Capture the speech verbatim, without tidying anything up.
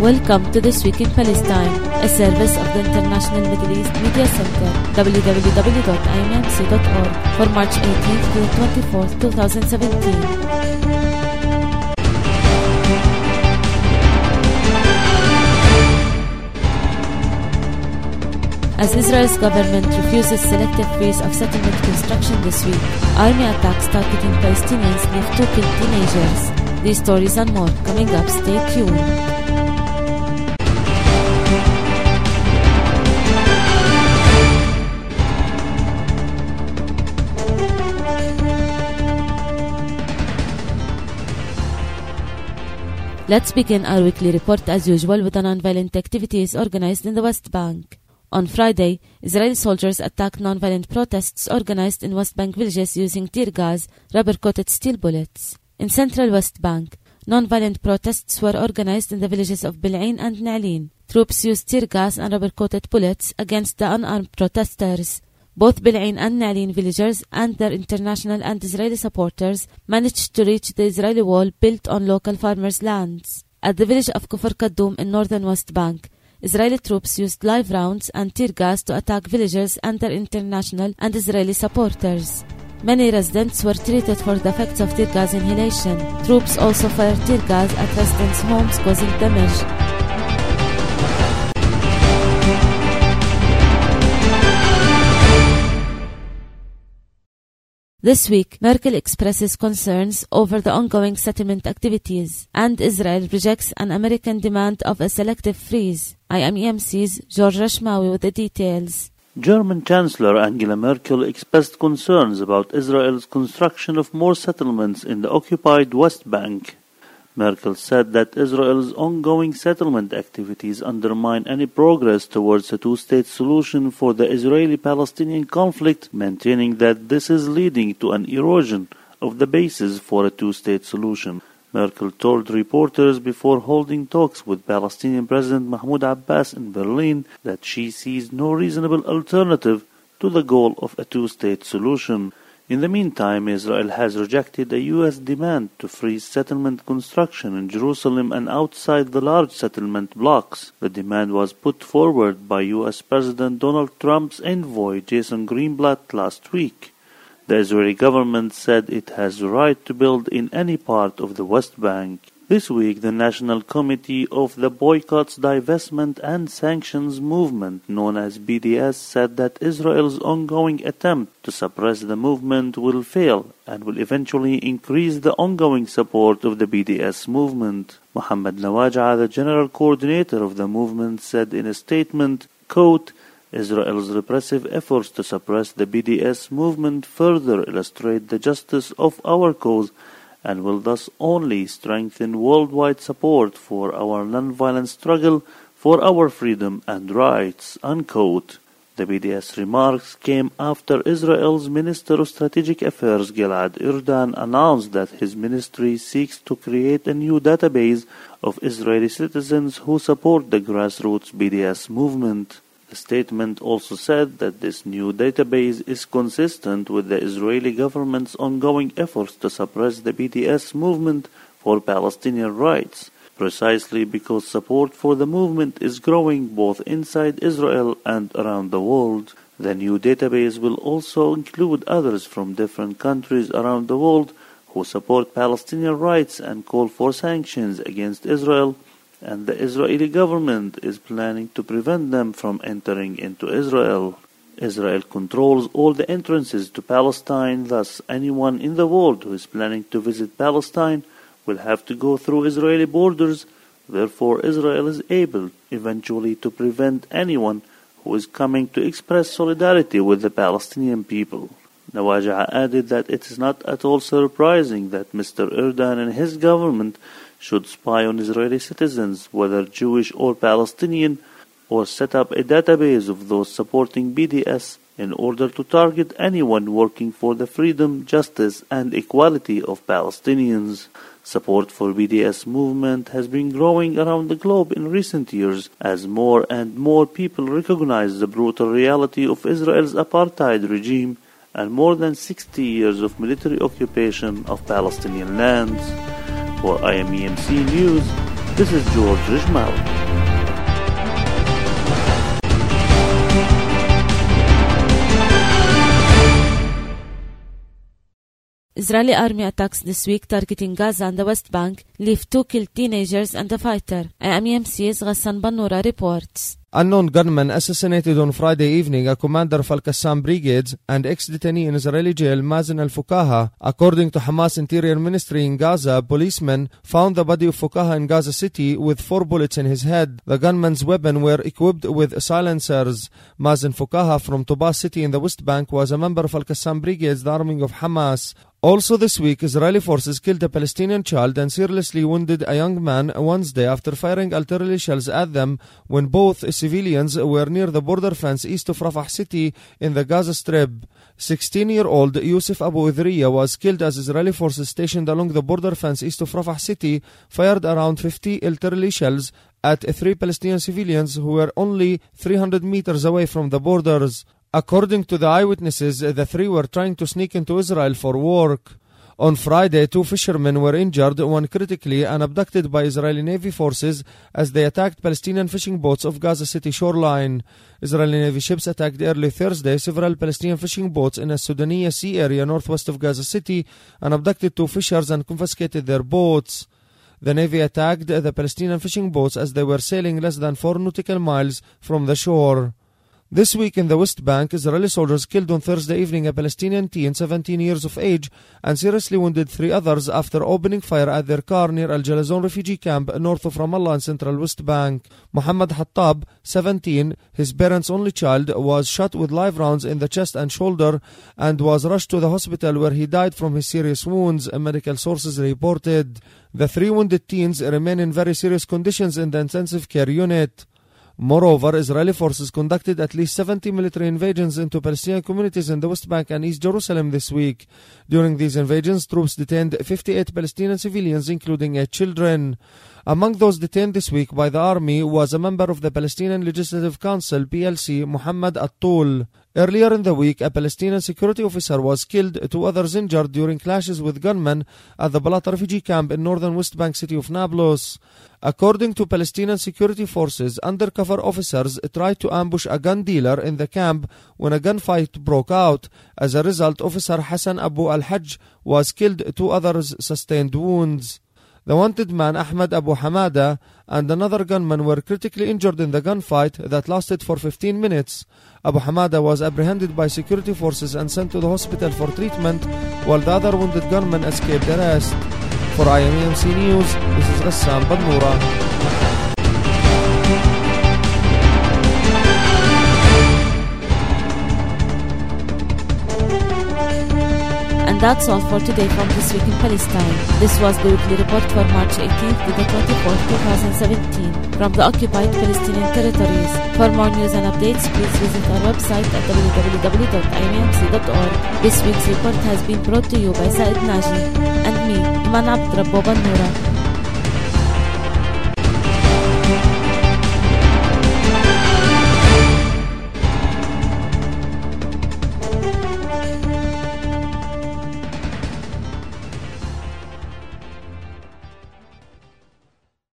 Welcome to This Week in Palestine, a service of the International Middle East Media Center, w w w dot i m m c dot org, for March eighteenth to the twenty-fourth, twenty seventeen. As Israel's government refuses selective freeze of settlement construction this week, army attacks targeting Palestinians leave two killed teenagers. These stories and more coming up. Stay tuned. Let's begin our weekly report as usual with the non-violent activities organized in the West Bank. On Friday, Israeli soldiers attacked non-violent protests organized in West Bank villages using tear gas, rubber-coated steel bullets. In central West Bank, non-violent protests were organized in the villages of Bil'ain and Na'alin. Troops used tear gas and rubber-coated bullets against the unarmed protesters. Both Bil'ain and Na'alin villagers and their international and Israeli supporters managed to reach the Israeli wall built on local farmers' lands. At the village of Kufr Kaddoum in northern West Bank, Israeli troops used live rounds and tear gas to attack villagers and their international and Israeli supporters. Many residents were treated for the effects of tear gas inhalation. Troops also fired tear gas at residents' homes, causing damage. This week, Merkel expresses concerns over the ongoing settlement activities, and Israel rejects an American demand of a selective freeze. I am E M C's George Rashmawi with the details. German Chancellor Angela Merkel expressed concerns about Israel's construction of more settlements in the occupied West Bank. Merkel said that Israel's ongoing settlement activities undermine any progress towards a two-state solution for the Israeli-Palestinian conflict, maintaining that this is leading to an erosion of the basis for a two-state solution. Merkel told reporters before holding talks with Palestinian President Mahmoud Abbas in Berlin that she sees no reasonable alternative to the goal of a two-state solution. In the meantime, Israel has rejected a U S demand to freeze settlement construction in Jerusalem and outside the large settlement blocks. The demand was put forward by U S President Donald Trump's envoy Jason Greenblatt last week. The Israeli government said it has the right to build in any part of the West Bank. This week, the National Committee of the Boycotts, Divestment and Sanctions Movement, known as B D S, said that Israel's ongoing attempt to suppress the movement will fail and will eventually increase the ongoing support of the B D S movement. Mohammed Nawaja, the general coordinator of the movement, said in a statement, quote, Israel's repressive efforts to suppress the B D S movement further illustrate the justice of our cause and will thus only strengthen worldwide support for our nonviolent struggle for our freedom and rights, unquote. The B D S remarks came after Israel's Minister of Strategic Affairs Gilad Erdan announced that his ministry seeks to create a new database of Israeli citizens who support the grassroots B D S movement. The statement also said that this new database is consistent with the Israeli government's ongoing efforts to suppress the B D S movement for Palestinian rights, precisely because support for the movement is growing both inside Israel and around the world. The new database will also include others from different countries around the world who support Palestinian rights and call for sanctions against Israel, and the Israeli government is planning to prevent them from entering into Israel. Israel controls all the entrances to Palestine, thus anyone in the world who is planning to visit Palestine will have to go through Israeli borders. Therefore, Israel is able eventually to prevent anyone who is coming to express solidarity with the Palestinian people. Nawaja added that it is not at all surprising that Mister Erdan and his government should spy on Israeli citizens, whether Jewish or Palestinian, or set up a database of those supporting B D S in order to target anyone working for the freedom, justice, and equality of Palestinians. Support for B D S movement has been growing around the globe in recent years as more and more people recognize the brutal reality of Israel's apartheid regime and more than sixty years of military occupation of Palestinian lands. For I M E M C News, This is George Rijmal. Israeli army attacks this week targeting Gaza and the West Bank leave two killed teenagers and a fighter. I M E M C's Ghassan Bannura reports. Unknown gunmen assassinated on Friday evening a commander of Al-Qassam brigades and ex-detainee in Israeli jail Mazen al-Fukaha. According to Hamas Interior Ministry in Gaza, policemen found the body of Fukaha in Gaza City with four bullets in his head. The gunman's weapons were equipped with silencers. Mazen Fukaha from Tuba City in the West Bank was a member of Al-Qassam brigades, the army of Hamas. Also this week, Israeli forces killed a Palestinian child and seriously wounded a young man Wednesday after firing artillery shells at them when both civilians were near the border fence east of Rafah city in the Gaza Strip. sixteen-year-old Yusuf Abu Idriya was killed as Israeli forces stationed along the border fence east of Rafah city fired around fifty artillery shells at three Palestinian civilians who were only three hundred meters away from the borders. According to the eyewitnesses, the three were trying to sneak into Israel for work. On Friday, two fishermen were injured, one critically, and abducted by Israeli Navy forces as they attacked Palestinian fishing boats off Gaza City shoreline. Israeli Navy ships attacked early Thursday several Palestinian fishing boats in a Sudaniya sea area northwest of Gaza City and abducted two fishers and confiscated their boats. The Navy attacked the Palestinian fishing boats as they were sailing less than four nautical miles from the shore. This week in the West Bank, Israeli soldiers killed on Thursday evening a Palestinian teen seventeen years of age and seriously wounded three others after opening fire at their car near Al Jalazon refugee camp north of Ramallah in central West Bank. Muhammad Hattab, seventeen, his parents' only child, was shot with live rounds in the chest and shoulder and was rushed to the hospital where he died from his serious wounds, medical sources reported. The three wounded teens remain in very serious conditions in the intensive care unit. Moreover, Israeli forces conducted at least seventy military invasions into Palestinian communities in the West Bank and East Jerusalem this week. During these invasions, troops detained fifty-eight Palestinian civilians, including eight children. Among those detained this week by the army was a member of the Palestinian Legislative Council, P L C, Muhammad Attul. Earlier in the week, a Palestinian security officer was killed, two others injured during clashes with gunmen at the Balata refugee camp in northern West Bank city of Nablus. According to Palestinian security forces, undercover officers tried to ambush a gun dealer in the camp when a gunfight broke out. As a result, Officer Hassan Abu Al-Hajj was killed, two others sustained wounds. The wanted man Ahmed Abu Hamada and another gunman were critically injured in the gunfight that lasted for fifteen minutes. Abu Hamada was apprehended by security forces and sent to the hospital for treatment, while the other wounded gunman escaped arrest. For I M E M C News, this is Ghassan Bannura. And that's all for today from This Week in Palestine. This was the weekly report for March eighteenth to the twenty-fourth, twenty seventeen from the occupied Palestinian territories. For more news and updates, please visit our website at w w w dot i m e m c dot org. This week's report has been brought to you by Said Naji and me, Iman Abdrabbo Bannura.